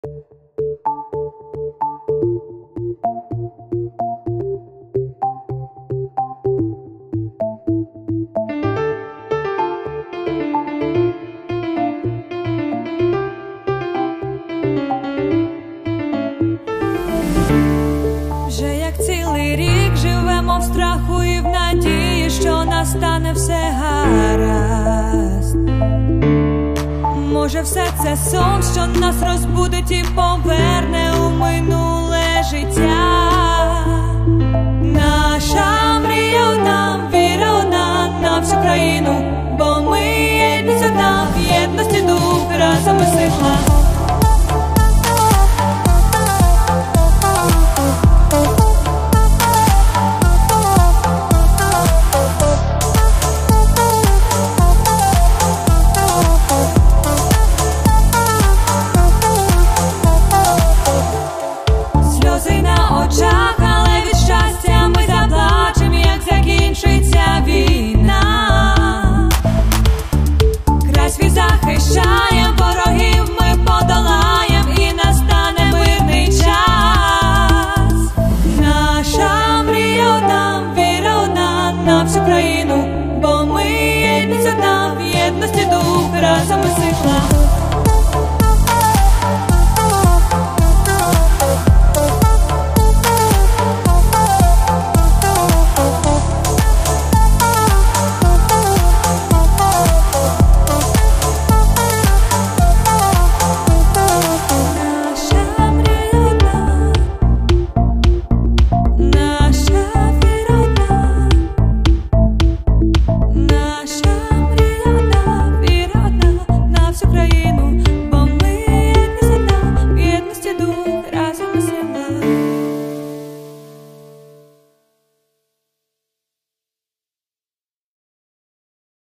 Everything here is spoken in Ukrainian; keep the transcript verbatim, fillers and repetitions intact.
Вже як цілий рік живемо в страху і в надії, що настане все гаразд. Може все це сон, що нас розбудить і поведе